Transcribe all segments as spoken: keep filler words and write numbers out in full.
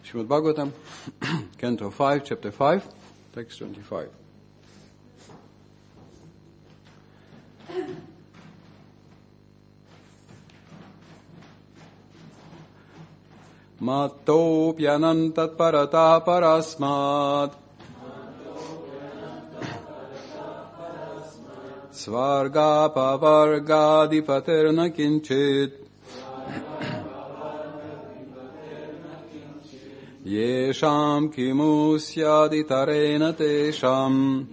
Srimad Bhagavatam, Canto five, Chapter five, Text twenty-five. Matopyanantat parata parasmat Svarga pavargadipaterna kinchit Yesham kimusyaditarena tesham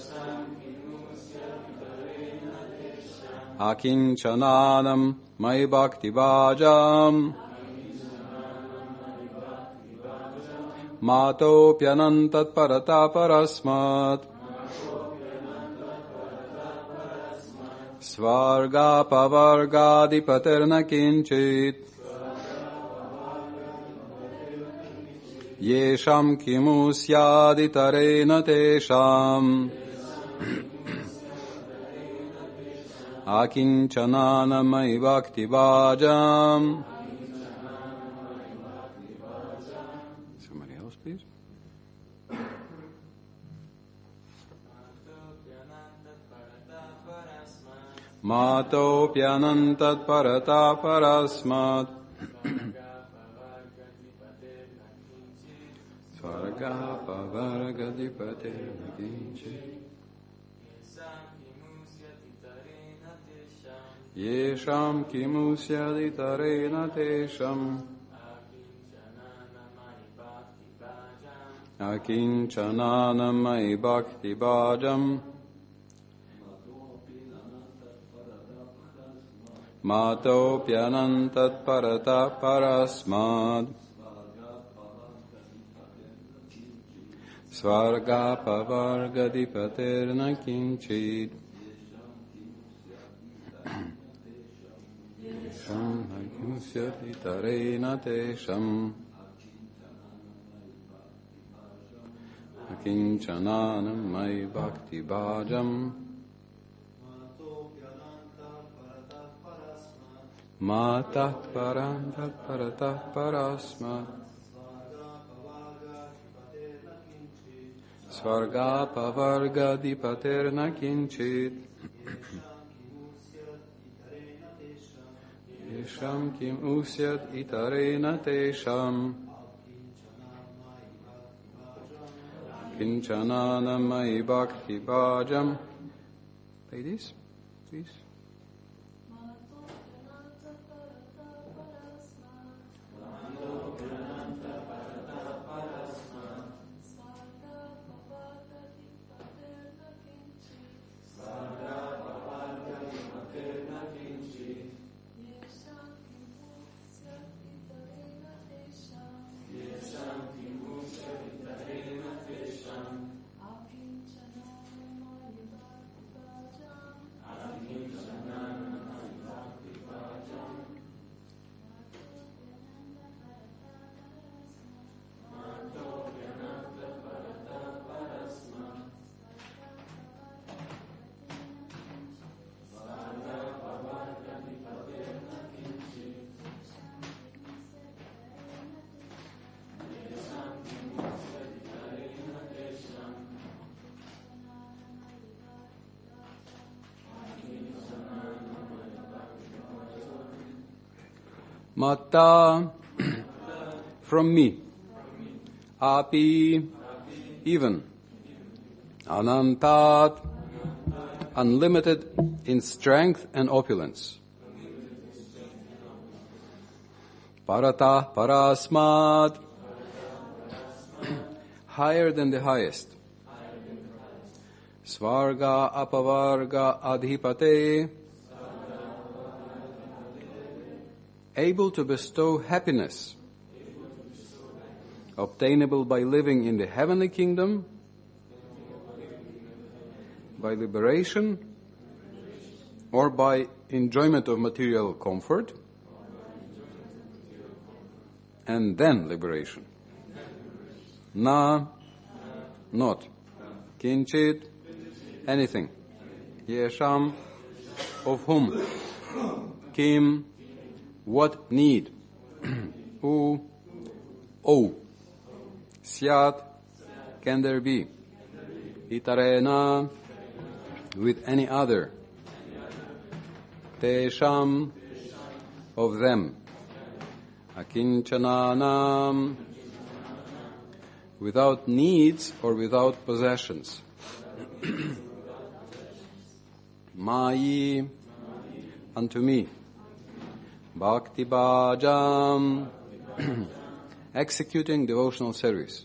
Akinchananam mai bhakti bhajam Matopyanantat parata parasmat Svarga pavargadipaterna kinchit Yesham kimusyaditarena tesham Akinchanana mai bhakti bhajam. Somebody else, please. Matopyanantat parata parasmat Svarga pavargadipaterna kinchit Yesham kimusyaditarena tesham Akinchanana mai bhakti bhajam Matopyanantat parata parasmad Svarga pavargadipaterna kinchit Yesham kimusyaditarena tesham Akinchanana mai bhakti bhajam Matah parantat paratah parasmat Svarga pavargadipaterna kinchit Yesham kim usyat itarena tesham Kinchanana mai bhakti bhajam. Ladies, please. Mata, from me, api, even, anantat, unlimited in strength and opulence, parata, parasmat, higher than the highest, svarga, apavarga, adhipate, able to bestow happiness, obtainable by living in the heavenly kingdom, by liberation, or by enjoyment of material comfort, and then liberation. Na, not. Kinchit, anything. Yesham, of whom. Kim, what need. U, oh. Syat, can there be? Itarena, with any other. Tesham, of them. Akinchananam, without needs or without possessions. Mayi, unto me. Bhakti bhajam, executing devotional service.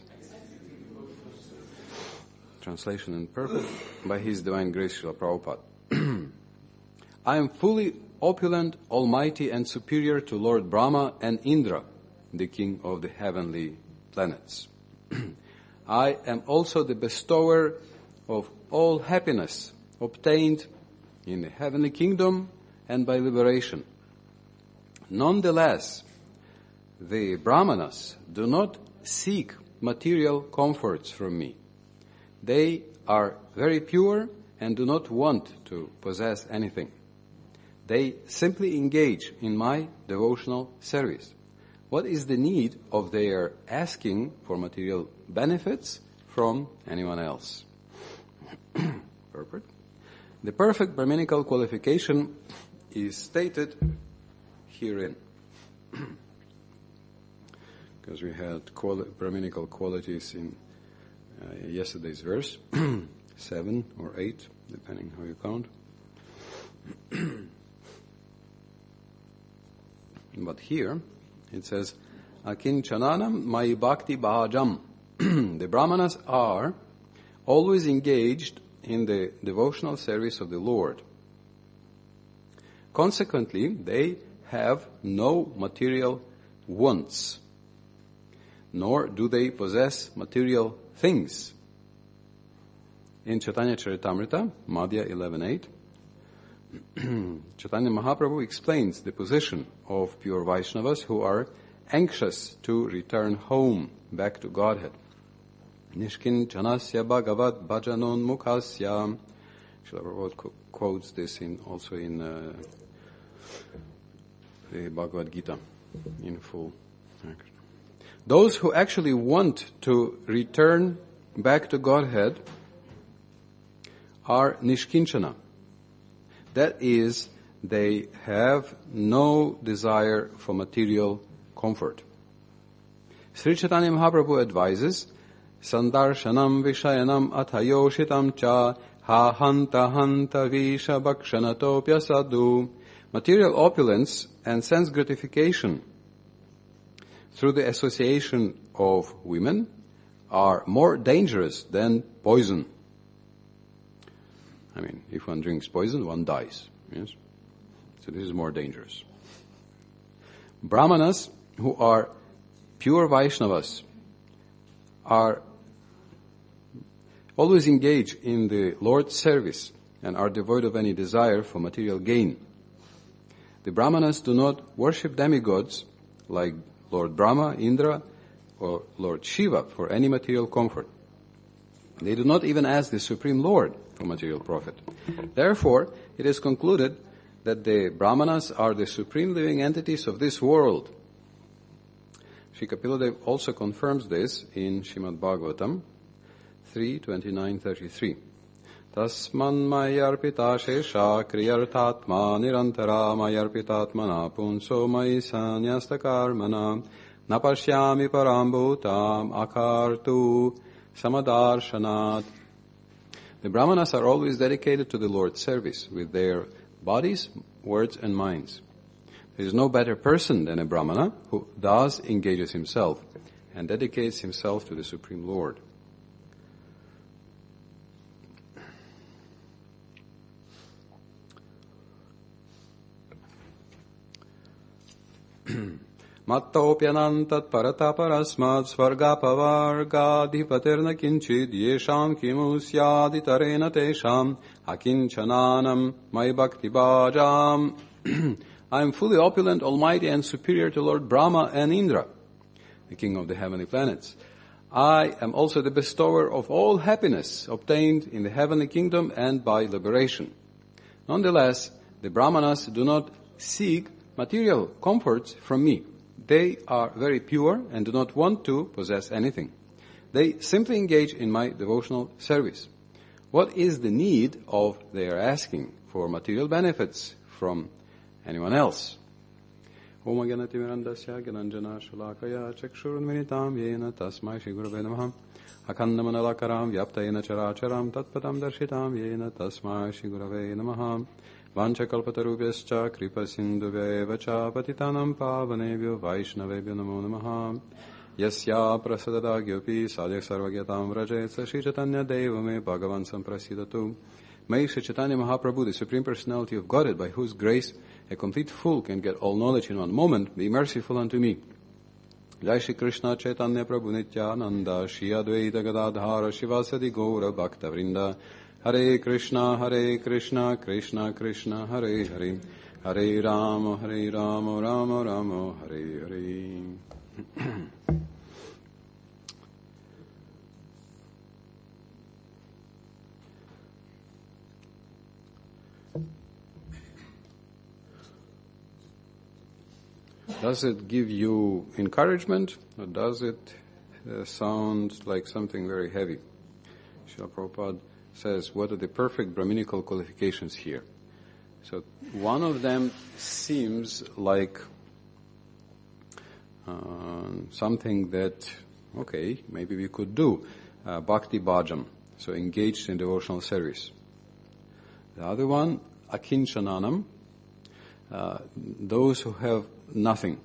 Translation in purport by His Divine Grace Srila Prabhupada. I am fully opulent, almighty, and superior to Lord Brahma and Indra, the king of the heavenly planets. I am also the bestower of all happiness obtained in the heavenly kingdom and by liberation. Nonetheless, the Brahmanas do not seek material comforts from me. They are very pure and do not want to possess anything. They simply engage in my devotional service. What is the need of their asking for material benefits from anyone else? Purport. The perfect Brahminical qualification is stated herein. Because we had quali- Brahminical qualities in uh, yesterday's verse, seven or eight, depending how you count. But here it says, Akinchananam mai bhakti bhajam. The Brahmanas are always engaged in the devotional service of the Lord. Consequently, they have no material wants, nor do they possess material things. In Chaitanya Charitamrita, Madhya eleven eight, Chaitanya Mahaprabhu explains the position of pure Vaishnavas who are anxious to return home, back to Godhead. Nishkinchanasya bhagavat bhajanon mukhasya. Srila Prabhupada quotes this in, also in uh, the Bhagavad Gita in full. Those who actually want to return back to Godhead are nishkinchana. That is, they have no desire for material comfort. Sri Chaitanya Mahaprabhu advises, Sandarshanam vishayanam athayoshitam cha ha hanta hanta visha bhakshanatopya sadhu. Material opulence and sense gratification through the association of women are more dangerous than poison. I mean, if one drinks poison, one dies. Yes? So this is more dangerous. Brahmanas, who are pure Vaishnavas, are always engaged in the Lord's service and are devoid of any desire for material gain. The Brahmanas do not worship demigods like Lord Brahma, Indra, or Lord Shiva for any material comfort. They do not even ask the Supreme Lord for material profit. Therefore, it is concluded that the Brahmanas are the supreme living entities of this world. Sri Kapiladev also confirms this in Srimad Bhagavatam three twenty-nine thirty-three. Tasman mayarpita shesha kriyartatma nirantara mayarpitatmana punso mai sanyasta karmana napashyami parambhutam akartu samadarshanat. The Brahmanas are always dedicated to the Lord's service with their bodies, words, and minds. There is no better person than a Brahmana who thus engages himself and dedicates himself to the Supreme Lord. Mattopyanantat parataparasmad svargapavargadhipatirna kinchid yesham kimu syaditarena tesham akinchananam mai bhakti bhajam. I am fully opulent, almighty, and superior to Lord Brahma and Indra, the king of the heavenly planets. I am also the bestower of all happiness obtained in the heavenly kingdom and by liberation. Nonetheless, the Brahmanas do not seek material comforts from me. They are very pure and do not want to possess anything. They simply engage in my devotional service. What is the need of their asking for material benefits from anyone else? Om Ganati Mirandasya Gananjana Shalakaya Chakshurunminitam Yena Tasmai Shigurave Namaham Akandamanalakaram Vyaptayena Characharam Tatpadam Darshitam Yena Tasmai Shigurave Namaham Vanchakalpatarubhyascha Kripasindubhyevacha Patitanam Pavanebhyo Vaishnavebhyo Namo Namaham Yasya Prasadadagyopi Sadhya Sarvagyatam Vrajet Sashi Chaitanya Devame Bhagavan Samprasidatu. May Sri Chaitanya Mahaprabhu, the Supreme Personality of Godhead, by whose grace a complete fool can get all knowledge in one moment, be merciful unto me. Jai Shri Krishna Chaitanya Prabhu Nityananda Shri Advaita Gadadhara Shivasadi Gaura Bhakta Vrinda Hare Krishna Hare Krishna Krishna Krishna Hare Hare Hare Rama Hare Rama Rama Rama Hare Hare. Does it give you encouragement, or does it uh, sound like something very heavy? Srila Prabhupada says, what are the perfect Brahminical qualifications here? So one of them seems like uh, something that, okay, maybe we could do. Uh, Bhakti Bhajam, so engaged in devotional service. The other one, Akinchananam, uh, those who have nothing.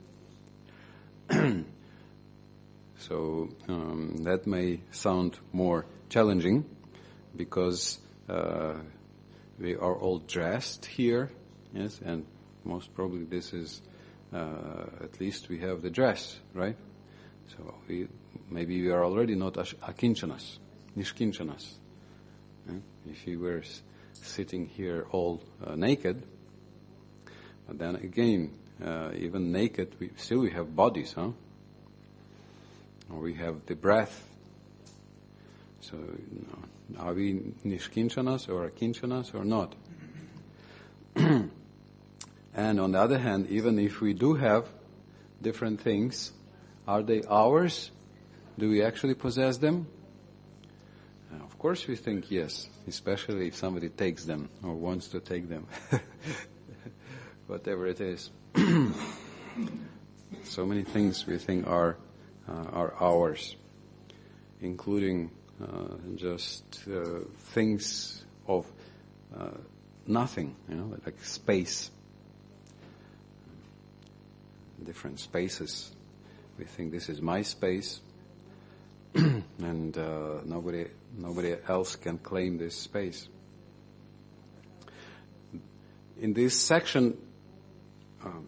So um, that may sound more challenging because uh, we are all dressed here, yes, and most probably this is, uh, at least we have the dress, right? So we, maybe we are already not akinchanas, nishkinchanas. Yeah? If we were s- sitting here all uh, naked, but then again, uh, even naked, we still we have bodies, huh? Or we have the breath. So, you know, are we nishkinchanas or akinchanas or not? And on the other hand, even if we do have different things, are they ours? Do we actually possess them? Uh, of course we think yes, especially if somebody takes them or wants to take them. Whatever it is. So many things we think are uh, are ours, including uh, just uh, things of uh, nothing, you know, like space. Different spaces. We think this is my space, and uh, nobody nobody else can claim this space. In this section, Um,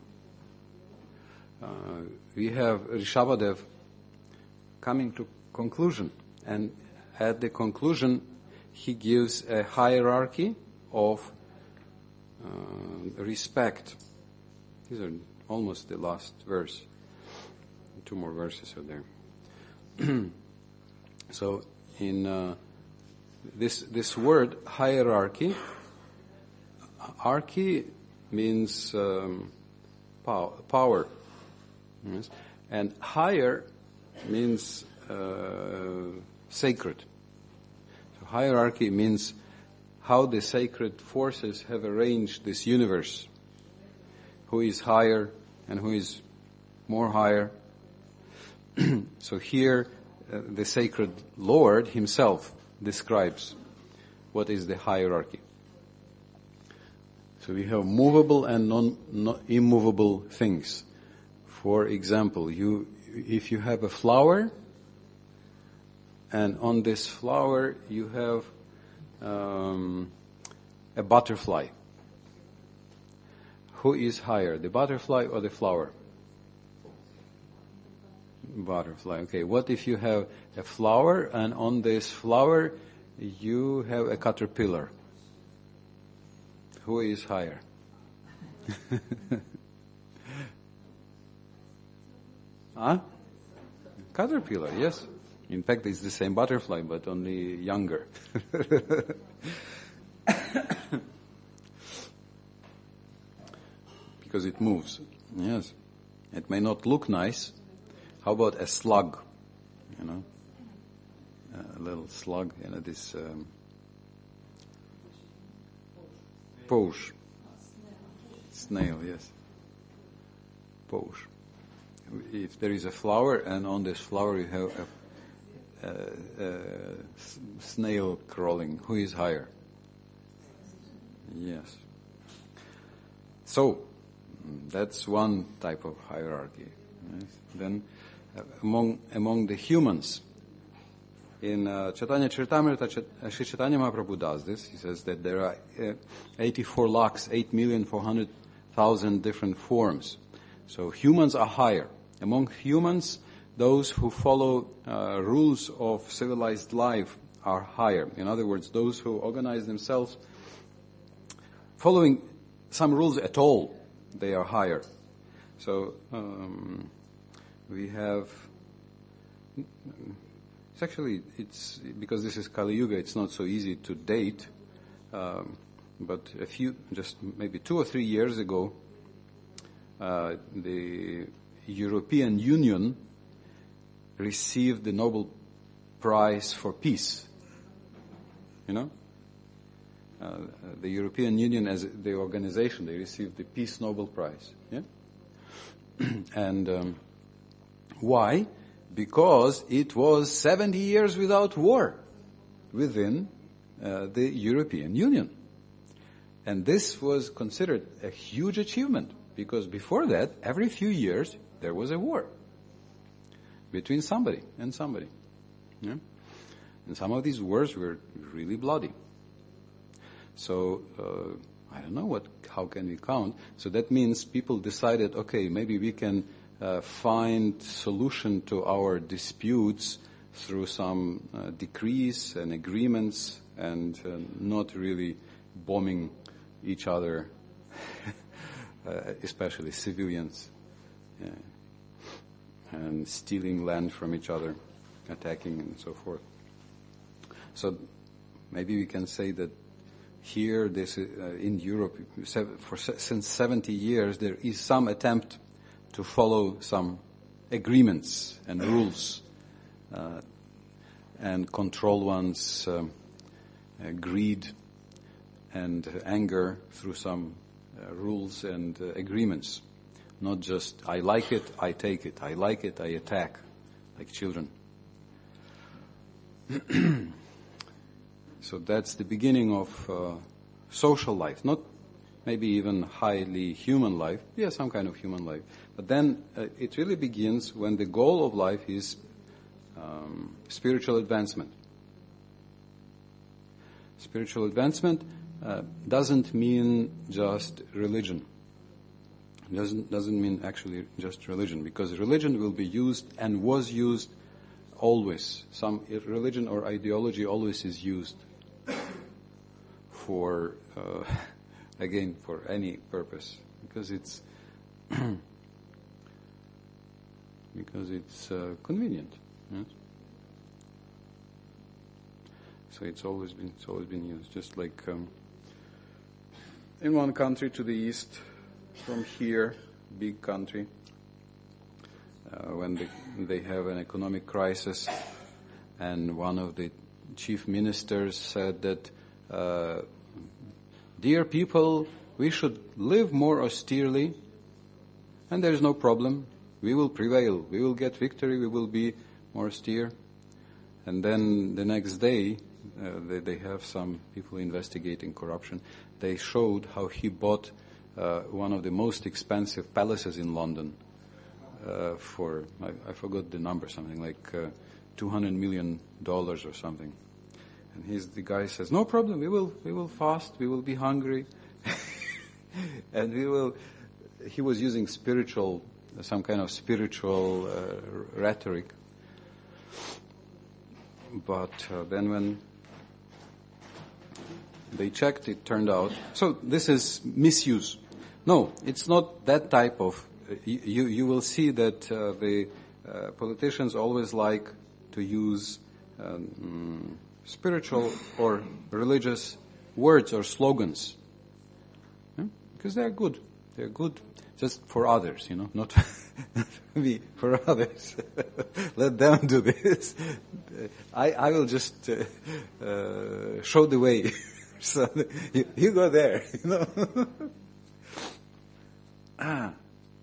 uh, we have Rishabhadev coming to conclusion, and at the conclusion he gives a hierarchy of uh, respect. These are almost the last verse. Two more verses are there. So in uh, this this word hierarchy, archy means um, power, yes. And higher means uh, sacred. So hierarchy means how the sacred forces have arranged this universe. Who is higher and who is more higher. So here uh, the sacred Lord himself describes what is the hierarchy. So we have movable and non, non immovable things. For example, you if you have a flower, and on this flower you have um, a butterfly. Who is higher, the butterfly or the flower? Butterfly. Okay. What if you have a flower, and on this flower you have a caterpillar? Who is higher? Huh? Caterpillar, yes. In fact, it's the same butterfly, but only younger. Because it moves. Yes. It may not look nice. How about a slug? You know, a little slug, you know, this um, poche. Snail, yes. Poche. If there is a flower, and on this flower you have a, a, a snail crawling, who is higher? Yes. So, that's one type of hierarchy. Yes. Then, uh, among among the humans, in uh, Chaitanya Charitamrita, Ch- Sri Chaitanya Mahaprabhu does this. He says that there are uh, eighty-four lakhs, eight million four hundred thousand different forms. So humans are higher. Among humans, those who follow uh, rules of civilized life are higher. In other words, those who organize themselves following some rules at all, they are higher. So um, we have, it's actually, it's because this is Kali Yuga, it's not so easy to date, um, but a few, just maybe two or three years ago, uh, the European Union received the Nobel Prize for Peace. You know? Uh, the European Union as the organization, they received the Peace Nobel Prize. Yeah? And um, why? Because it was seventy years without war within uh, the European Union. And this was considered a huge achievement, because before that, every few years, there was a war between somebody and somebody. Yeah? And some of these wars were really bloody. So, uh, I don't know what, how can we count? So that means people decided, okay, maybe we can uh, find solution to our disputes through some uh, decrees and agreements, and uh, not really bombing each other, uh, especially civilians, yeah, and stealing land from each other, attacking and so forth. So maybe we can say that here, this uh, in Europe, for since seventy years, there is some attempt to follow some agreements and rules uh, and control one's um, uh, greed and uh, anger through some uh, rules and uh, agreements. Not just, I like it, I take it. I like it, I attack, like children. So that's the beginning of uh, social life, not maybe even highly human life, yeah, some kind of human life. But then uh, it really begins when the goal of life is um, spiritual advancement. Spiritual advancement uh, doesn't mean just religion. Doesn't doesn't mean actually just religion, because religion will be used and was used always. Some religion or ideology always is used for, uh, again, for any purpose, because it's because it's uh, convenient. Yes? So it's always been it's always been used. Just like um, in one country to the east, from here, big country, uh, when they, they have an economic crisis, and one of the chief ministers said that, uh, dear people, we should live more austerely, and there is no problem. We will prevail. We will get victory. We will be more austere. And then the next day, uh, they, they have some people investigating corruption. They showed how he bought uh, one of the most expensive palaces in London uh, for, I, I forgot the number, something like uh, two hundred million dollars or something. And he's, the guy says, no problem, we will, we will fast, we will be hungry. And we will, he was using spiritual, some kind of spiritual uh, rhetoric. But uh, then when they checked, it turned out, so this is misuse. No, it's not that type of, uh, you, you will see that uh, the uh, politicians always like to use um, spiritual or religious words or slogans. Yeah? Because they're good. They're good just for others, you know, not me, for others. Let them do this. I, I will just uh, uh, show the way. So you, you go there, you know. ah.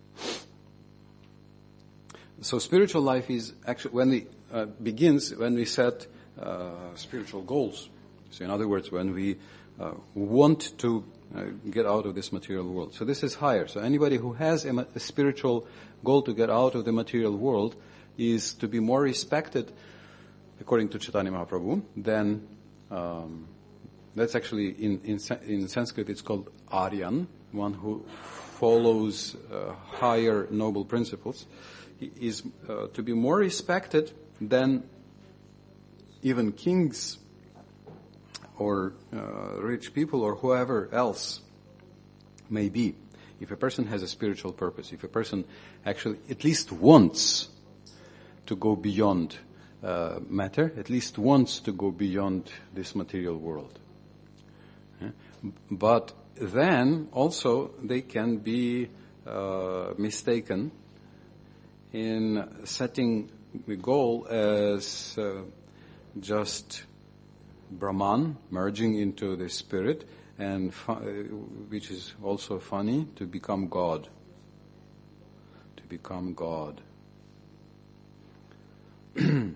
So spiritual life is actually when we uh, begins when we set uh, spiritual goals. So in other words, when we uh, want to uh, get out of this material world. So this is higher. So anybody who has a, a spiritual goal to get out of the material world is to be more respected, according to Chaitanya Mahaprabhu, than um, that's actually in, in in Sanskrit it's called Aryan, one who follows uh, higher noble principles. He is uh, to be more respected than even kings or uh, rich people or whoever else may be. If a person has a spiritual purpose, if a person actually at least wants to go beyond uh, matter, at least wants to go beyond this material world. Yeah? But then also they can be uh, mistaken in setting the goal as uh, just Brahman merging into the spirit, and fu- which is also funny, to become God. To become God. uh,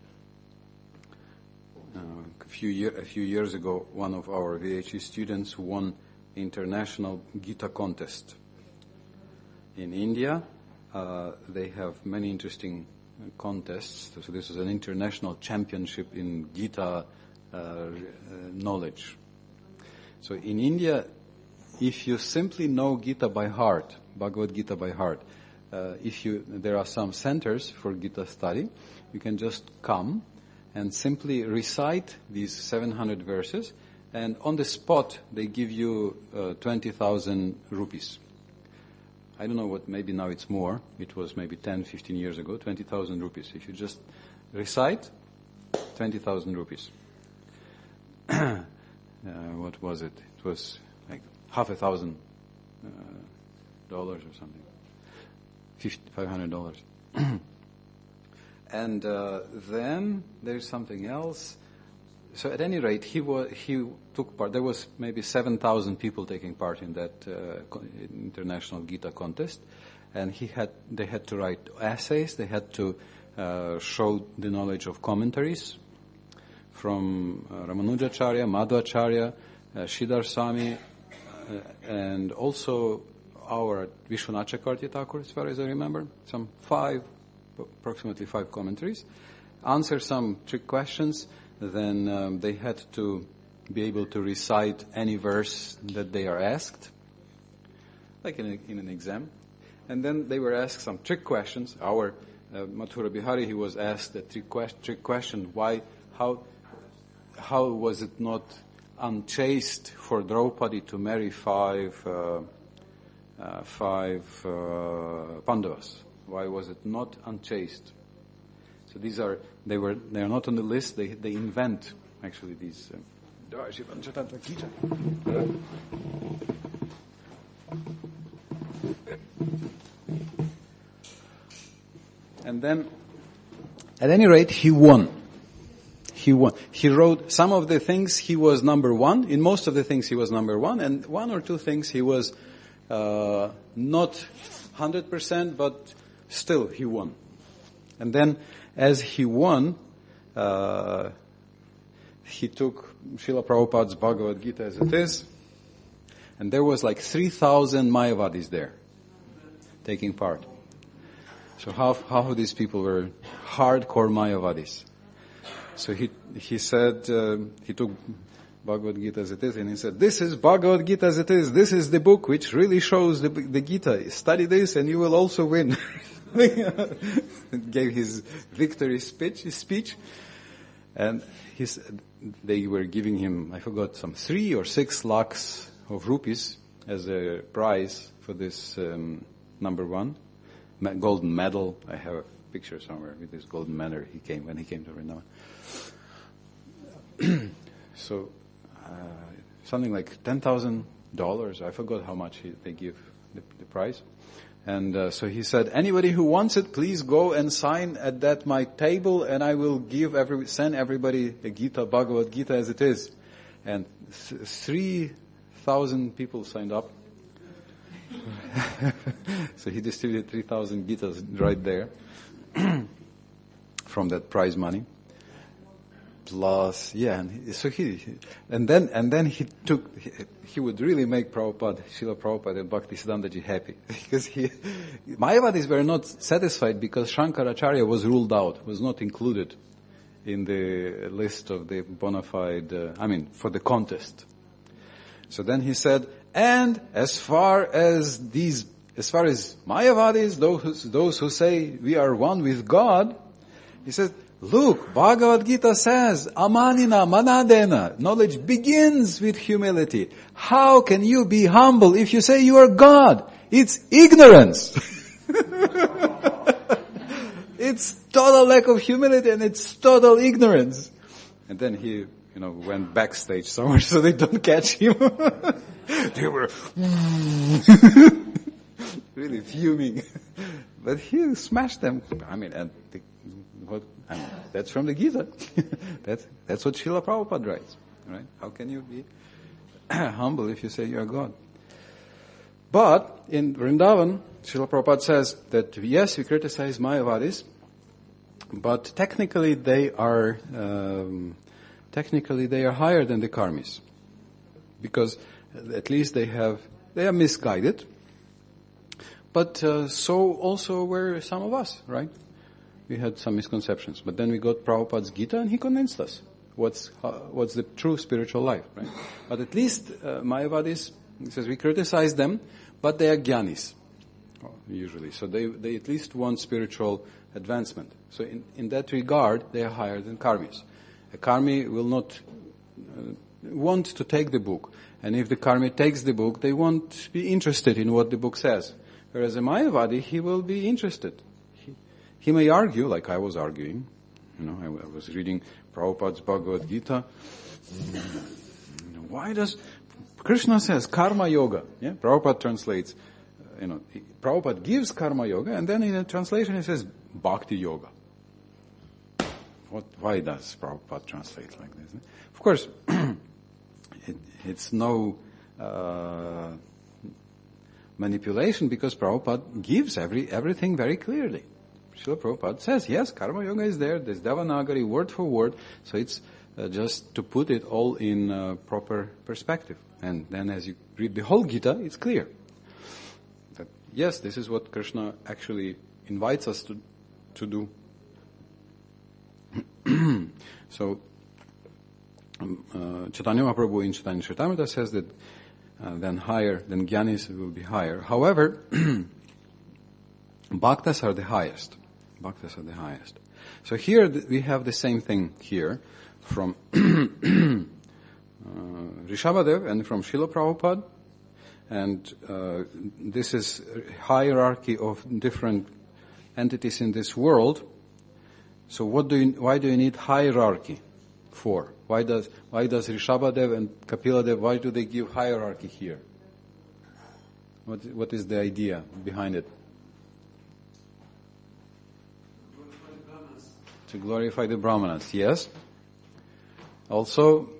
a few year, a few years ago, one of our V H E students won international Gita contest in India. Uh, they have many interesting contests. So this is an international championship in Gita uh, uh, knowledge. So in India, if you simply know Gita by heart, Bhagavad Gita by heart, uh, if you there are some centers for Gita study, you can just come and simply recite these seven hundred verses, and on the spot they give you uh, twenty thousand rupees. I don't know what, maybe now it's more. It was maybe ten, fifteen years ago, twenty thousand rupees. If you just recite, twenty thousand rupees. uh, what was it? It was like half a thousand uh, dollars or something. five hundred dollars. And uh, then there's something else. So at any rate, he was, he took part. There was maybe seven thousand people taking part in that uh, international Gita contest, and he had they had to write essays. They had to uh, show the knowledge of commentaries from uh, Ramanujacharya, Madhvacharya, uh, Sridhar Swami, uh, and also our Vishwanath Chakravarti Thakur, as far as I remember, some five, approximately five commentaries. Answer some trick questions. Then um, they had to be able to recite any verse that they are asked, like in, a, in an exam. And then they were asked some trick questions. Our uh, Mathura Bihari, he was asked a trick, quest- trick question: Why, how, how was it not unchaste for Draupadi to marry five, uh, uh, five uh, Pandavas? Why was it not unchaste? So these are, they were, they are not on the list, they they invent, actually, these. Uh, and then, at any rate, he won. He won. He wrote some of the things he was number one, in most of the things he was number one, and one or two things he was uh, not one hundred percent, but still he won. And then, as he won, uh, he took Srila Prabhupada's Bhagavad Gita as it is, and there was like three thousand Mayavadis there, taking part. So half, half of these people were hardcore Mayavadis. So he he said, uh, he took Bhagavad Gita as it is, and he said, this is Bhagavad Gita as it is, this is the book which really shows the, the Gita. Study this and you will also win. Gave his victory speech, his speech, and he said they were giving him, I forgot, some three or six lakhs of rupees as a prize for this um, number one golden medal. I have a picture somewhere with this golden medal. He came when he came to Vrindavan. So uh, something like ten thousand dollars. I forgot how much he, they give the, the prize. And uh, so he said, anybody who wants it, please go and sign at that my table, and I will give every send everybody a Gita, Bhagavad Gita as it is. And th- three thousand people signed up. So he distributed three thousand Gitas right there from that prize money. Plus, yeah, and he, so he, and then, and then he took, he, he would really make Prabhupada, Srila Prabhupada and Bhaktisiddhantaji happy. Because he, Mayavadis were not satisfied because Shankaracharya was ruled out, was not included in the list of the bona fide, uh, I mean, for the contest. So then he said, and as far as these, as far as Mayavadis, those, those who say we are one with God, he said, look, Bhagavad Gita says, amanina manadena, knowledge begins with humility. How can you be humble if you say you are God? It's ignorance. It's total lack of humility and it's total ignorance. And then he, you know, went backstage somewhere so they don't catch him. They were really fuming. But he smashed them. I mean, and the, what, I mean, that's from the Gita. that's, that's what Srila Prabhupada writes, right? How can you be humble if you say you are God? But in Vrindavan, Srila Prabhupada says that yes, we criticize Mayavadis, but technically they are, um, technically they are higher than the Karmis. Because at least they have, they are misguided. But uh, so also were some of us, right? We had some misconceptions, but then we got Prabhupada's Gita and he convinced us what's uh, what's the true spiritual life, right? But at least uh, Mayavadis, he says we criticize them, but they are jnanis, usually. So they they at least want spiritual advancement. So in, in that regard, they are higher than karmis. A karmi will not uh, want to take the book, and if the karmi takes the book, they won't be interested in what the book says. Whereas a Mayavadi, he will be interested. He may argue, like I was arguing. You know, I, I was reading Prabhupada's Bhagavad Gita. Why does Krishna says karma yoga? Yeah, Prabhupada translates. Uh, you know, he, Prabhupada gives karma yoga, and then in a translation he says bhakti yoga. What? Why does Prabhupada translate like this? Of course, it, it's no uh, manipulation because Prabhupada gives every everything very clearly. Srila Prabhupada says, yes, karma yoga is there, there's Devanagari word for word, so it's uh, just to put it all in uh, proper perspective. And then as you read the whole Gita, it's clear that, yes, this is what Krishna actually invites us to to do. So, um, uh, Chaitanya Mahaprabhu in Chaitanya Charitamrita says that uh, then higher, then Jnanis will be higher. However, Bhaktas are the highest. Bhaktas are the highest. So here we have the same thing here from uh, Rishabhadev and from Srila Prabhupada. And uh, this is hierarchy of different entities in this world. So what do you, why do you need hierarchy for? Why does, why does Rishabhadev and Kapiladev, why do they give hierarchy here? What, what is the idea behind it? To glorify the Brahmanas, yes. Also,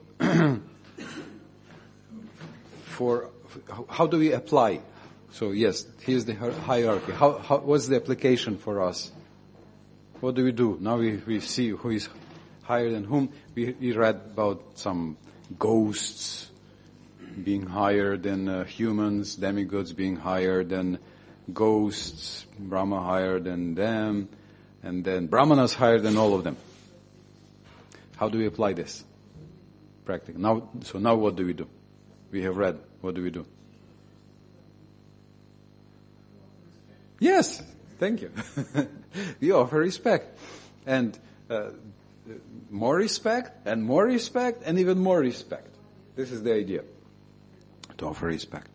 for how do we apply? So yes, here's the hierarchy. How, how what's the application for us? What do we do? Now we, we see who is higher than whom. We, we read about some ghosts being higher than uh, humans, demigods being higher than ghosts, Brahma higher than them. And then Brahmanas higher than all of them. How do we apply this? Practically. Now, so now what do we do? We have read. What do we do? Yes, thank you. We offer respect. And uh, more respect, and more respect, and even more respect. This is the idea. To offer respect.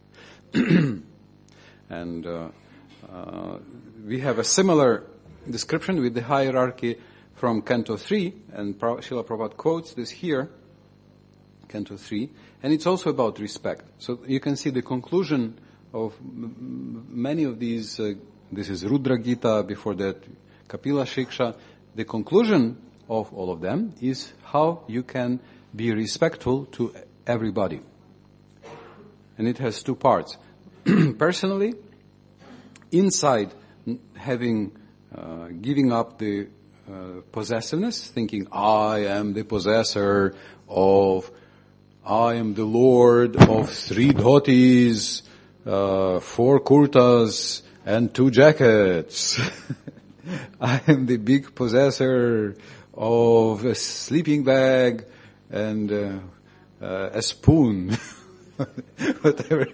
And uh, uh, we have a similar description with the hierarchy from Canto three, and Srila Prabhupada quotes this here, Canto three, and it's also about respect. So you can see the conclusion of m- many of these, uh, this is Rudra Gita, before that Kapila Shiksha, the conclusion of all of them is how you can be respectful to everybody. And it has two parts. Personally, inside having, uh, giving up the uh, possessiveness, thinking, I am the possessor of, I am the lord of three dhotis, uh, four kurtas, and two jackets. I am the big possessor of a sleeping bag and uh, uh, a spoon. Whatever.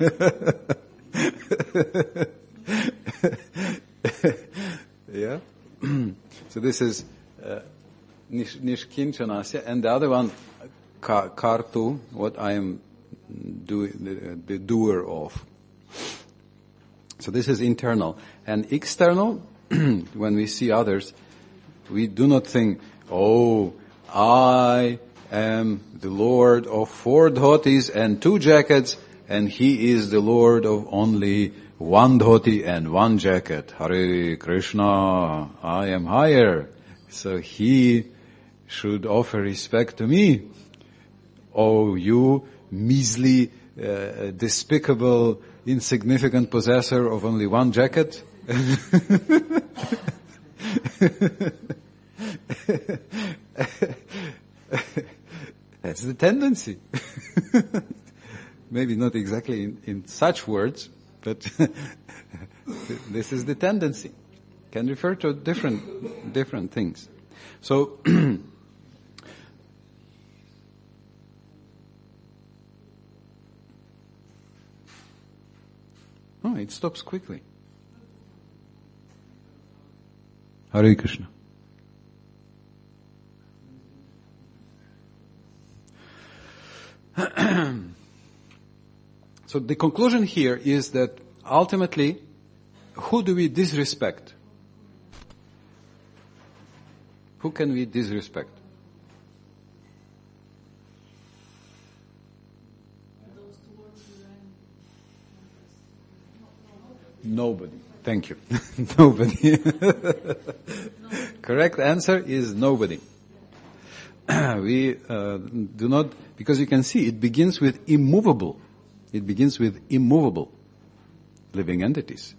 Yeah. So this is uh, nish, nishkinchanasya, and the other one, ka, kartu, what I am doing, the, the doer of. So this is internal. And external, when we see others, we do not think, oh, I am the Lord of four dhotis and two jackets, and he is the Lord of only one dhoti and one jacket. Hare Krishna, I am higher, so he should offer respect to me. Oh, you measly, uh, despicable, insignificant possessor of only one jacket. That's the tendency. Maybe not exactly in, in such words, but this is the tendency. Can refer to different different things. So oh, it stops quickly. Hare Krishna. So the conclusion here is that ultimately, who do we disrespect? Who can we disrespect? Nobody. Thank you. Nobody. Correct answer is nobody. We uh, do not, because you can see it begins with immovable. It begins with immovable living entities.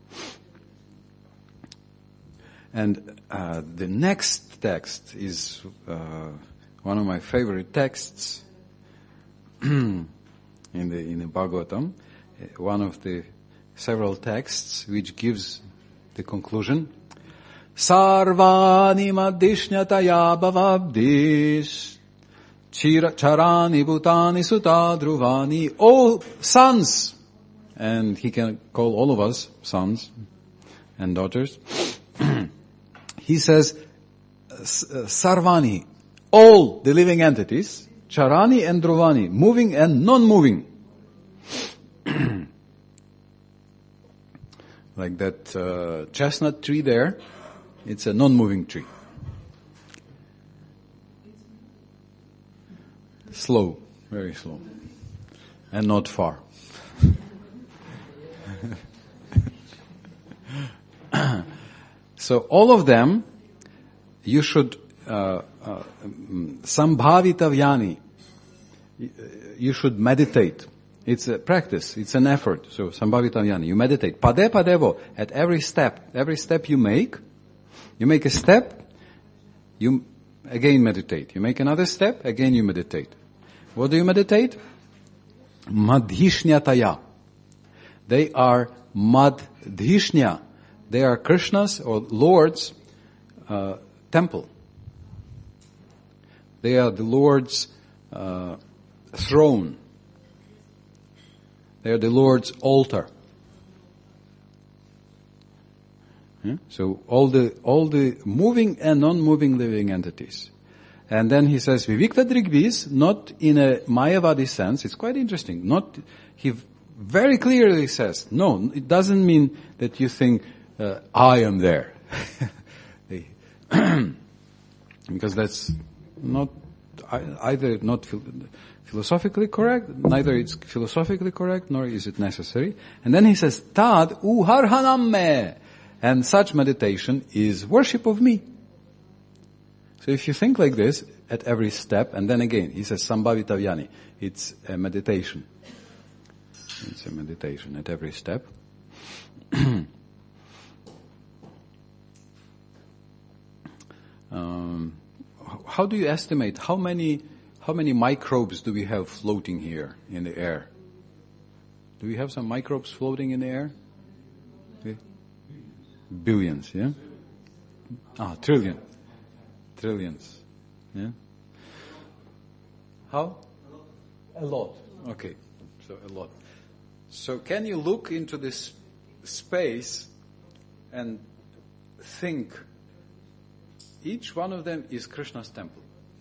And uh, the next text is uh, one of my favorite texts in the in the Bhagavatam, one of the several texts which gives the conclusion. Sarvani madishnataya bhavabdish charani bhutani sutadruvani. All sons, and he can call all of us sons and daughters. He says, Sarvani, all the living entities, Charani and Druvani, moving and non-moving. Like that uh, chestnut tree there, it's a non-moving tree. Slow, very slow, and not far. So all of them, you should, uh, uh, sambhavitavyani, you should meditate. It's a practice, it's an effort. So sambhavitavyani, you meditate. Pade padevo, at every step, every step you make, you make a step, you again meditate. You make another step, again you meditate. What do you meditate? Madhishnataya. They are madhishnya. They are Krishna's or Lord's uh, temple. They are the Lord's uh, throne. They are the Lord's altar. Yeah? So all the all the moving and non-moving living entities. And then he says, Vivikta Drigbis, not in a Mayavadi sense. It's quite interesting. Not he very clearly says, no, it doesn't mean that you think uh, I am there, because that's not either not philosophically correct, neither it's philosophically correct, nor is it necessary. And then he says, tad uharhanam me. And such meditation is worship of me. So if you think like this at every step, and then again, he says, sambhavitavyani, it's a meditation. It's a meditation at every step. um, how do you estimate how many how many microbes do we have floating here in the air? Do we have some microbes floating in the air? Okay. Billions, yeah? Ah, trillion. Trillions. Yeah? How? A lot. Okay, so a lot. So can you look into this space and think each one of them is Krishna's temple?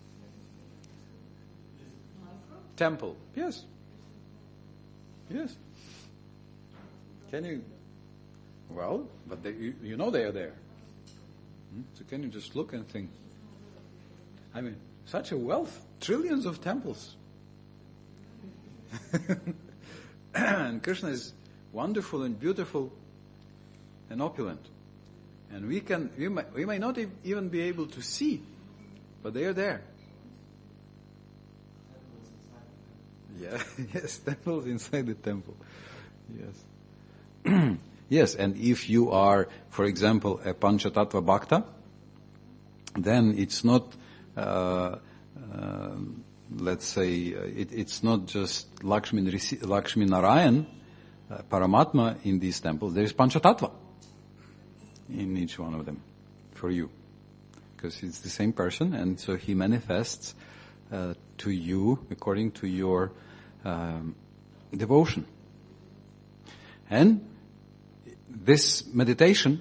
Temple, yes. Yes. Can you? Well, but they, you, you know they are there. Hmm? So can you just look and think? I mean, such a wealth, trillions of temples. And Krishna is wonderful and beautiful and opulent. And we can, we may, we may not even be able to see, but they are there. Yeah, yes, temples inside the temple. Yes. Yes, and if you are, for example, a Panchatattva Bhakta, then it's not, uh, uh, let's say, uh, it, it's not just Lakshmi, Lakshmi Narayan, uh, Paramatma in these temples. There is Panchatattva in each one of them for you. Because it's the same person, and so he manifests uh, to you according to your um, devotion. And this meditation,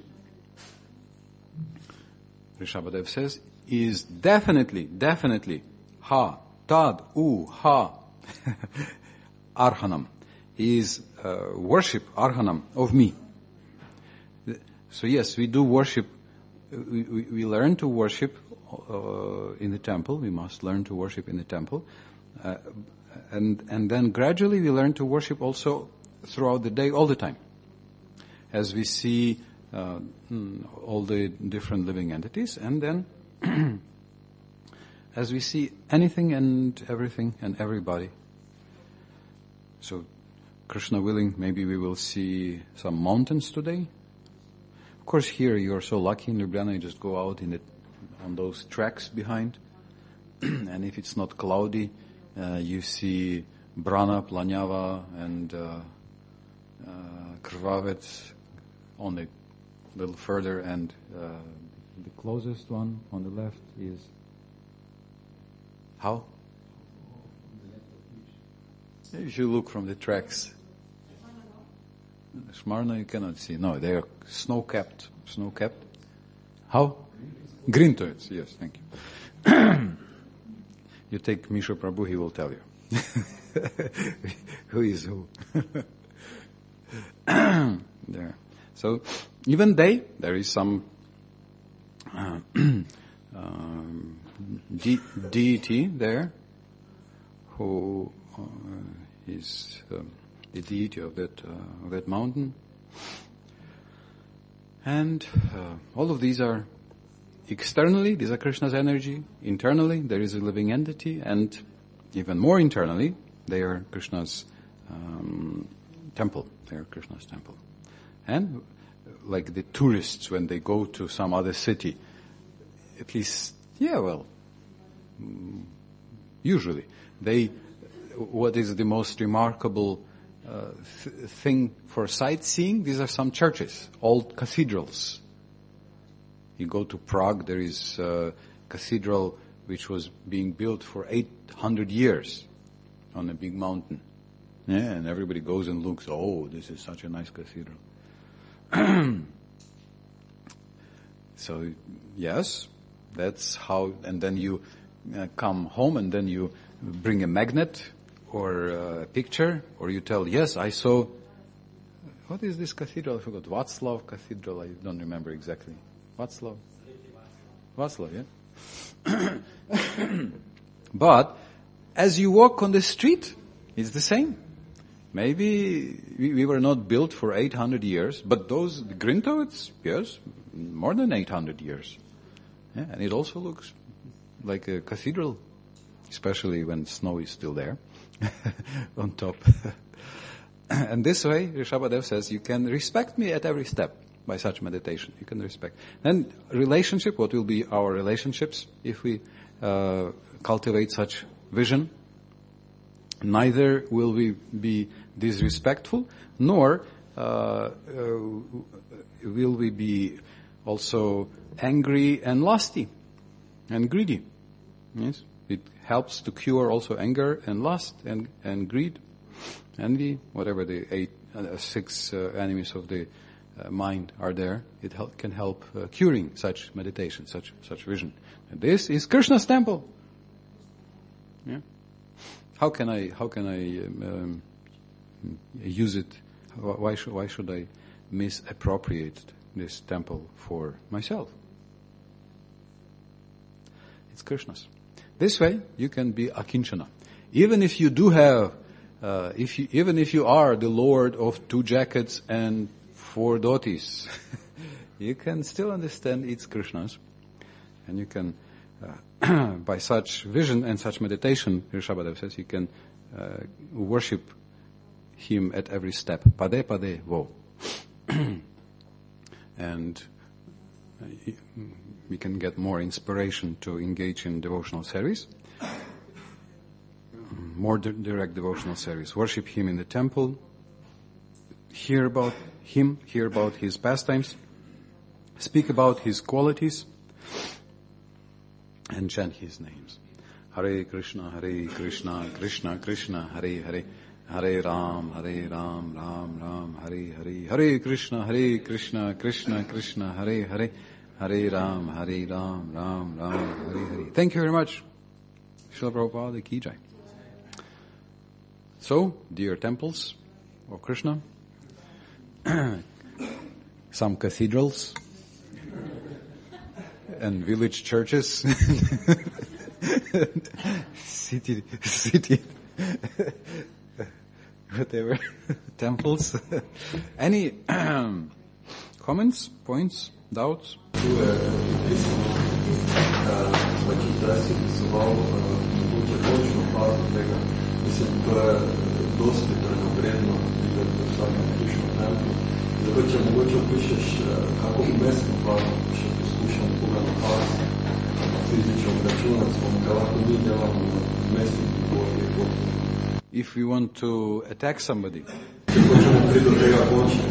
Rishabhadev says, is definitely, definitely ha, tad, u, ha, arhanam, is uh, worship, arhanam, of me. So yes, we do worship, we, we, we learn to worship uh, in the temple, we must learn to worship in the temple, uh, and, and then gradually we learn to worship also throughout the day, all the time. As we see uh, all the different living entities, and then as we see anything and everything and everybody. So, Krishna willing, maybe we will see some mountains today. Of course, here you are so lucky in Ljubljana, you just go out in the, on those tracks behind, and if it's not cloudy, uh, you see Brana, Planjava, and uh, uh, Krvavec on a little further, and uh, the closest one on the left is how? If you look from the tracks, Smyrna you cannot see. No, they are snow-capped. Snow-capped. How? Grintoids. Yes, thank you. You take Misha Prabhu, he will tell you who is who. There. So even they, there is some uh, um, de- deity there who uh, is um, the deity of that uh, of that mountain, and uh, all of these are externally. These are Krishna's energy. Internally, there is a living entity, and even more internally, they are Krishna's um, temple. They are Krishna's temple. And like the tourists, when they go to some other city, at least, yeah, well, usually, they, what is the most remarkable uh, th- thing for sightseeing? These are some churches, old cathedrals. You go to Prague, there is a cathedral which was being built for eight hundred years on a big mountain. Yeah, and everybody goes and looks, oh, this is such a nice cathedral. So, yes, that's how, and then you uh, come home and then you bring a magnet or a picture, or you tell, yes, I saw, what is this cathedral? I forgot. Václav Cathedral, I don't remember exactly. Václav? Václav, yeah. But as you walk on the street, it's the same. Maybe we, we were not built for eight hundred years, but those Grinto, it's, yes, more than eight hundred years. Yeah, and it also looks like a cathedral, especially when snow is still there on top. And this way, Rishabhadev says, you can respect me at every step by such meditation. You can respect. Then relationship, what will be our relationships if we uh, cultivate such vision? Neither will we be disrespectful, nor uh, uh, will we be also angry and lusty and greedy. Yes, it helps to cure also anger and lust and, and greed, envy, whatever the eight, uh, six uh, enemies of the uh, mind are there. It help, can help uh, curing such meditation, such such vision. And this is Krishna's temple. Yeah. How can I how can I um, um, use it? Why should why should I misappropriate this temple for myself? It's Krishna's. This way you can be akinchana, even if you do have, uh, if you even if you are the lord of two jackets and four dhotis, you can still understand it's Krishna's, and you can. Uh, by such vision and such meditation, Rishabhadev says, you can uh, worship him at every step. Pade pade vo. And uh, we can get more inspiration to engage in devotional service. More di- direct devotional service. Worship him in the temple. Hear about him. Hear about his pastimes. Speak about his qualities. And chant his names. Hare Krishna, Hare Krishna, Krishna Krishna, Hare Hare, Hare Ram, Hare Ram, Ram Ram, Hare Hare, Hare Krishna, Hare Krishna, Krishna Krishna, Hare Hare, Hare Ram, Hare Ram, Ram Ram, Hare Hare. Thank you very much. Srila Prabhupada Ki Jai. So, dear temples of Krishna, some cathedrals, and village churches, city, city, whatever, temples. Any um, comments, points, doubts? Zato, če mogoče opišeš, kako umestno pravi, še poskušam koga napasti, fizično računati, smo kaj lahko mi delamo umestni pogovor. If we want to attack somebody, če hočemo priti do tega konča.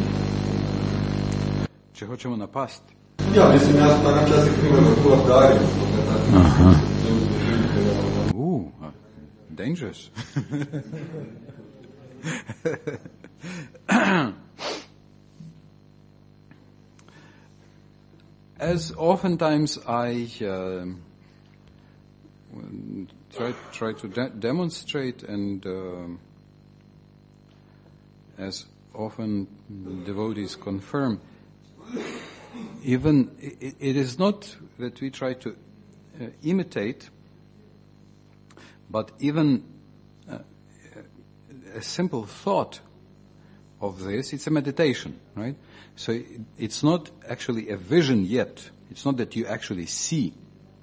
Če hočemo napasti. Ja, mislim, jaz na časih primem kako obdarjem, zato me tako Aha. ne vzdožim, kaj Uh, dangerous. As oftentimes I uh, try, try to de- demonstrate, and uh, as often devotees confirm, even it, it is not that we try to uh, imitate, but even uh, a simple thought of this, it's a meditation, right? So it, it's not actually a vision yet. It's not that you actually see.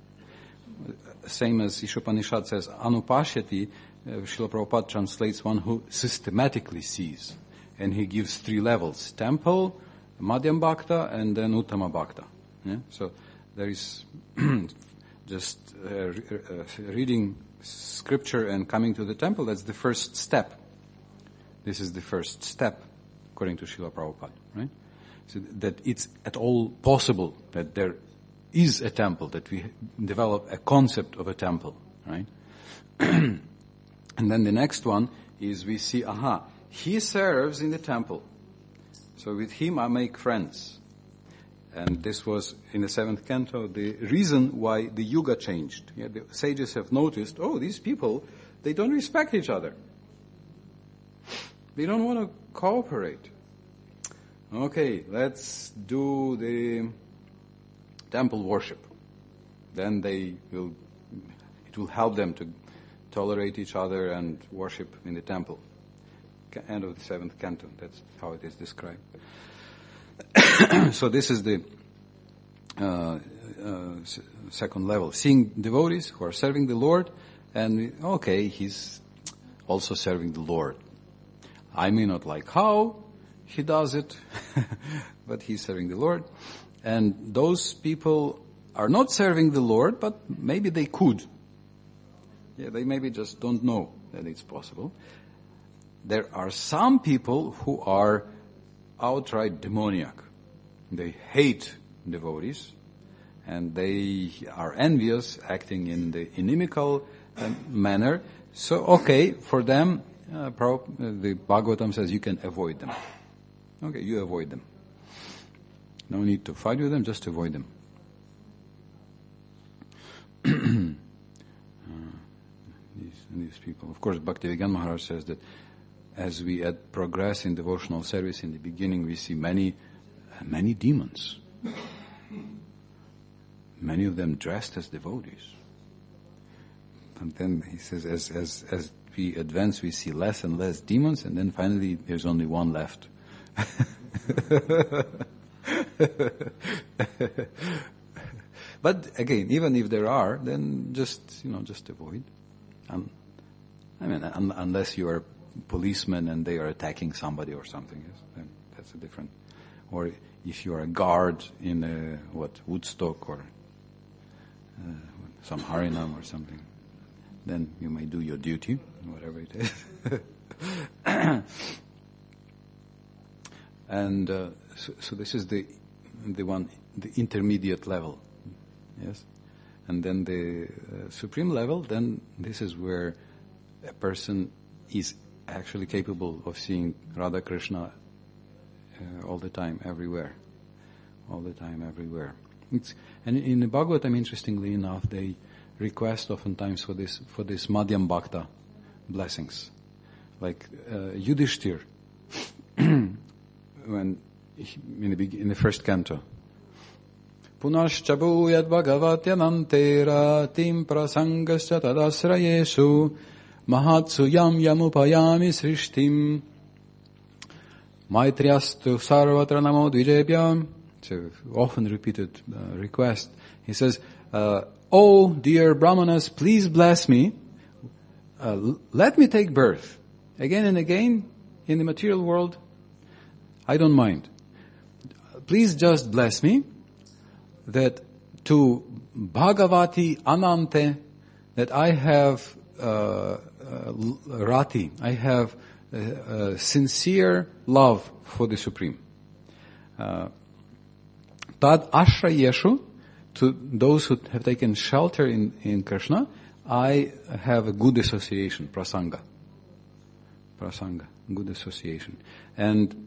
Same as Ishopanishad says, Anupashyati, uh, Srila Prabhupada translates one who systematically sees. And he gives three levels: temple, Madhyam Bhakta, and then Uttama Bhakta. Yeah? So there is just uh, re- uh, reading scripture and coming to the temple, that's the first step. This is the first step, according to Srila Prabhupada, right? So that it's at all possible that there is a temple, that we develop a concept of a temple, right? And then the next one is we see, aha, he serves in the temple. So with him I make friends. And this was, in the seventh canto, the reason why the yuga changed. Yeah, the sages have noticed, oh, these people, they don't respect each other. They don't want to cooperate. Okay, let's do the temple worship. Then they will, it will help them to tolerate each other and worship in the temple. End of the seventh canto, that's how it is described. So this is the uh, uh, second level. Seeing devotees who are serving the Lord, and okay, he's also serving the Lord. I may not like how he does it, but he's serving the Lord. And those people are not serving the Lord, but maybe they could. Yeah, they maybe just don't know that it's possible. There are some people who are outright demoniac. They hate devotees, and they are envious, acting in the inimical uh, manner. So, okay, for them, uh, pro- the Bhagavatam says you can avoid them. Okay, you avoid them. No need to fight with them, just avoid them. uh, these, these people. Of course, Bhaktivedanta Maharaj says that as we add progress in devotional service, in the beginning we see many, many demons. Many of them dressed as devotees. And then he says, as, as, as we advance, we see less and less demons, and then finally there's only one left. But again, even if there are, then just, you know, just avoid. Um, I mean, un- unless you are policemen and they are attacking somebody or something, yes, then that's a different. Or if you are a guard in a, what, Woodstock or uh, some Harinam or something, then you may do your duty, whatever it is. And uh, so, so this is the the one, the intermediate level, yes. And then the uh, supreme level, then this is where a person is actually capable of seeing Radha Krishna uh, all the time, everywhere, all the time, everywhere. It's, and in the Bhagavatam, interestingly enough, they request oftentimes for this for this Madhyam Bhakta blessings, like uh, Yudhishthir. When in the in the first canto, Punashchabuyad Bhagavatyanantera Tim Prasangascha Tadasrayesu Mahatsu Yam Yamupayami Srishtim Maitriyastu Sarvatra Namo Dvijebhyam. It's a often repeated uh, request. He says, uh, "Oh dear Brahmanas, please bless me. Uh, l- let me take birth again and again in the material world. I don't mind. Please just bless me that to Bhagavati Anante, that I have uh, uh, rati, I have uh, uh, sincere love for the Supreme. Uh, Tad ashrayeshu, to those who have taken shelter in, in Krishna, I have a good association, prasanga. Prasanga, good association. And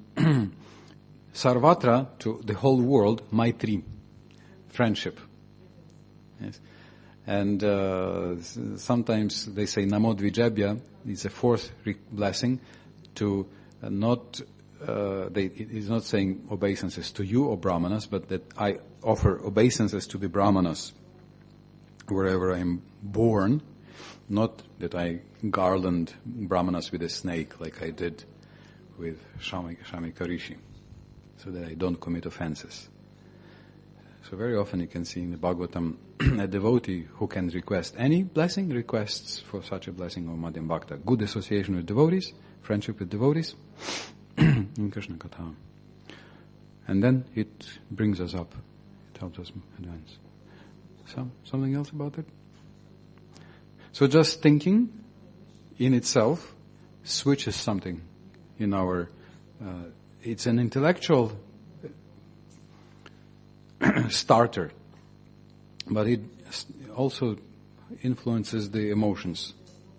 Sarvatra, to the whole world, Maitri, friendship. Yes. And uh, sometimes they say Namo Dvijabhya, it's a fourth re- blessing, to uh, not, uh, they, it is not saying obeisances to you, O Brahmanas, but that I offer obeisances to the Brahmanas wherever I am born, not that I garland Brahmanas with a snake like I did with Shamika Rishi, so that I don't commit offenses. So very often you can see in the Bhagavatam a devotee who can request any blessing, requests for such a blessing of Madhyam Bhakta. Good association with devotees, friendship with devotees, in Krishna Katha. And then it brings us up. It helps us advance. Some, something else about it? So just thinking in itself switches something in our, uh, it's an intellectual starter, but it also influences the emotions.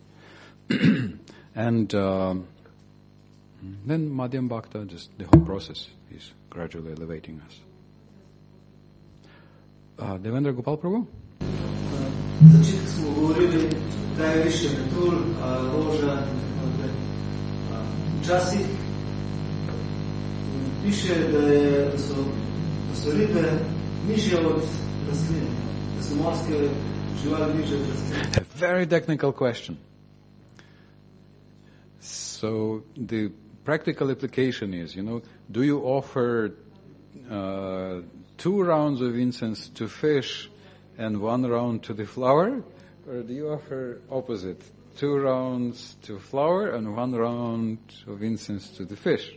And uh, then Madhyam Bhakta, just the whole process is gradually elevating us. Uh, Devendra Gopal Prabhu? Začetku smo govorili, kaj je više metul, roža, včasih piše, da, je, da, so, da so ribe nižje od rastlin, da so morske živali nižje od rastlin. A very technical question. So the practical application is, you know, do you offer uh, two rounds of incense to fish and one round to the flower? Or do you offer opposite? Two rounds to flower and one round of incense to the fish?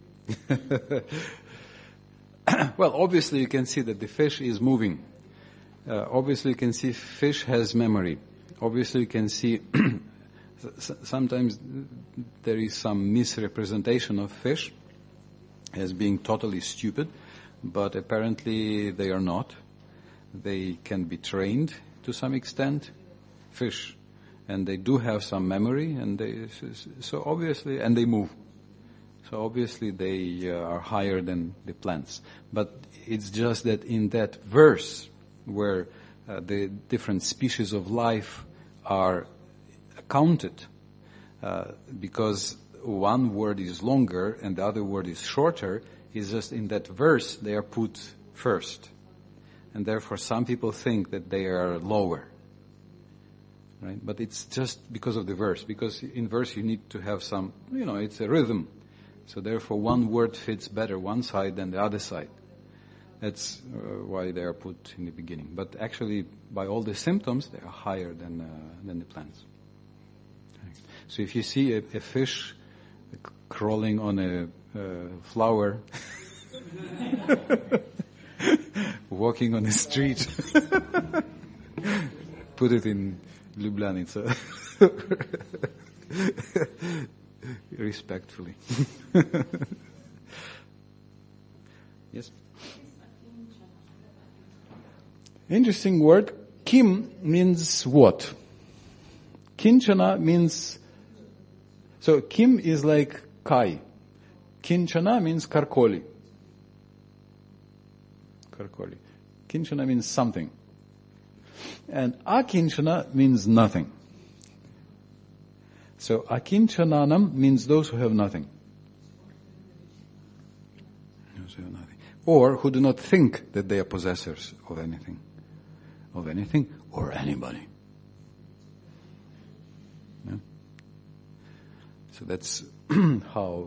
Well, obviously you can see that the fish is moving. Uh, obviously you can see fish has memory. Obviously you can see sometimes there is some misrepresentation of fish as being totally stupid, but apparently they are not. They can be trained to some extent, fish, and they do have some memory, and they so obviously, and they move. So obviously they uh, are higher than the plants. But it's just that in that verse where uh, the different species of life are counted, uh, because one word is longer and the other word is shorter, is just in that verse they are put first. And therefore some people think that they are lower. Right? But it's just because of the verse. Because in verse you need to have some, you know, it's a rhythm. So therefore one word fits better one side than the other side. That's uh, why they are put in the beginning. But actually, by all the symptoms, they are higher than uh, than the plants. So if you see a, a fish crawling on a uh, flower, walking on the street, put it in Ljubljanica. Respectfully. Yes? Interesting word. Kim means what? Kinchana means, so Kim is like Kai. Kinchana means Karkoli. Karkoli. Kinchana means something. And Akinchana means nothing. So Akinchananam means those who have nothing. Those who have nothing. Or who do not think that they are possessors of anything. Of anything or anybody. Yeah? So that's how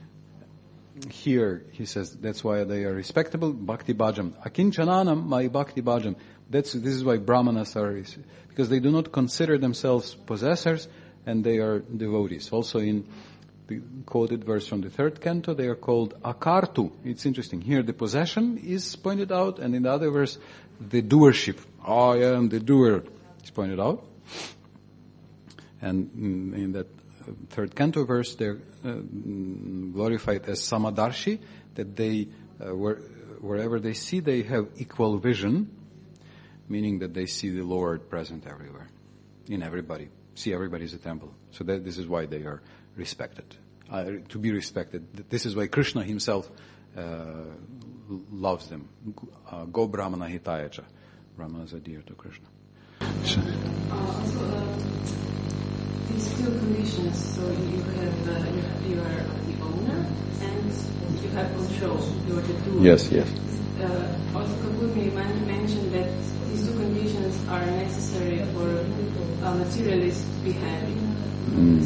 here he says that's why they are respectable. Bhakti bhajam. Akinchananam my bhakti bhajam. That's this is why brahmanas are, because they do not consider themselves possessors and they are devotees. Also in the quoted verse from the third canto, they are called akartu. It's interesting. Here the possession is pointed out, and in the other verse, the doership. I am the doer is pointed out. And in, in that third canto verse, they're uh, glorified as samadarshi, that they, uh, where, wherever they see, they have equal vision, meaning that they see the Lord present everywhere, in everybody. See everybody is a temple. So that this is why they are respected. Uh, to be respected. This is why Krishna himself uh, loves them. Uh, Go Brahmana Hitayacha. Brahmanas are dear to Krishna. So, uh, also, uh, these two conditions, so you have, uh, you have, you are the owner and you have control, you are the doer. Yes, yes. Uh, also Kakuni mentioned that these two conditions are necessary for a materialist to be happy. Mm.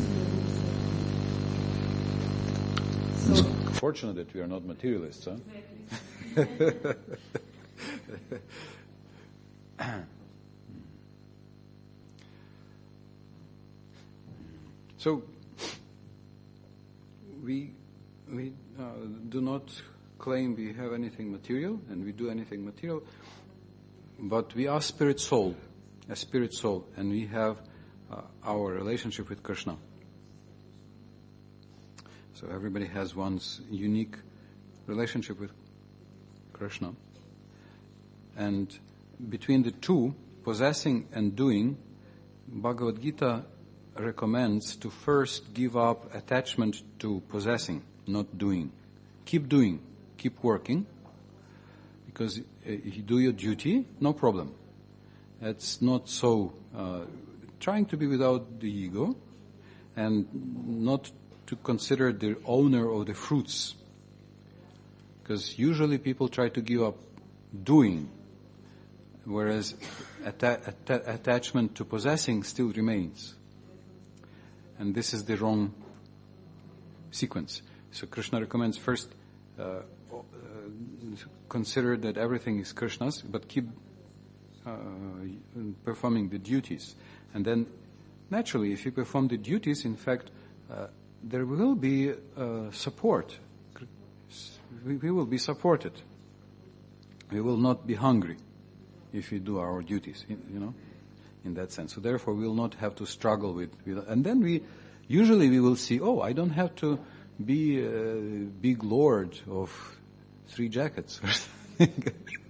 So, it's fortunate that we are not materialists, huh? So we we uh, do not claim we have anything material, and we do anything material, but we are spirit soul, a spirit soul, and we have uh, our relationship with Krishna. So everybody has one's unique relationship with Krishna. And between the two, possessing and doing, Bhagavad Gita recommends to first give up attachment to possessing, not doing. Keep doing, keep working, because if you do your duty, no problem. It's not so, uh, trying to be without the ego and not to consider the owner of the fruits. Because usually people try to give up doing, whereas atta- atta- attachment to possessing still remains. And this is the wrong sequence. So Krishna recommends first uh, uh, consider that everything is Krishna's, but keep uh, performing the duties. And then, naturally, if you perform the duties, in fact, uh, there will be uh, support. We, we will be supported. We will not be hungry if we do our duties, you know, in that sense. So therefore, we will not have to struggle with, with and then we, usually we will see, oh, I don't have to be a big lord of three jackets or something.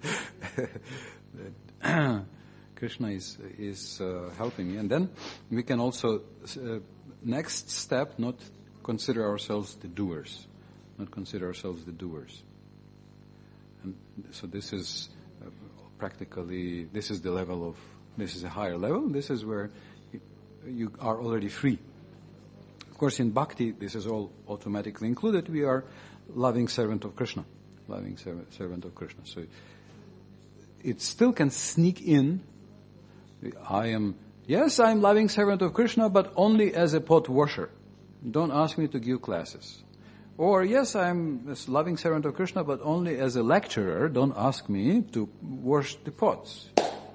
Krishna is is uh, helping me. And then we can also, uh, next step, not consider ourselves the doers. Not consider ourselves the doers. And so this is uh, practically, this is the level of, this is a higher level. This is where you, you are already free. Of course, in bhakti, this is all automatically included. We are loving servant of Krishna. Loving servant, servant of Krishna. So it still can sneak in. I am, yes, I am loving servant of Krishna, but only as a pot washer. Don't ask me to give classes. Or, yes, I am a loving servant of Krishna, but only as a lecturer. Don't ask me to wash the pots.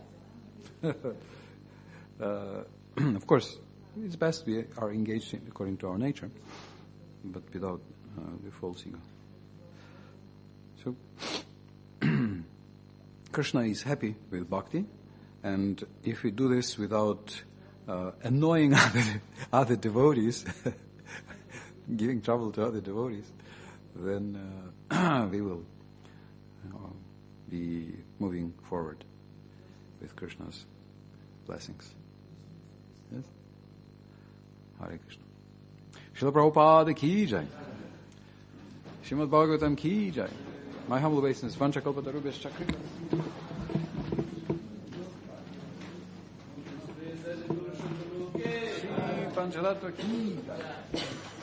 uh, of course, it's best we are engaged in, according to our nature, but without uh, the false ego. So, Krishna is happy with bhakti, and if we do this without uh, annoying other, other devotees, giving trouble to other devotees, then uh, we will you know, be moving forward with Krishna's blessings. Yes? Hare Krishna. Srila Prabhupada ki jai. Srimad Bhagavatam ki jai. My humble obeisance. Vancha kalpatarubhyas chakri. Panchalatta ki jai.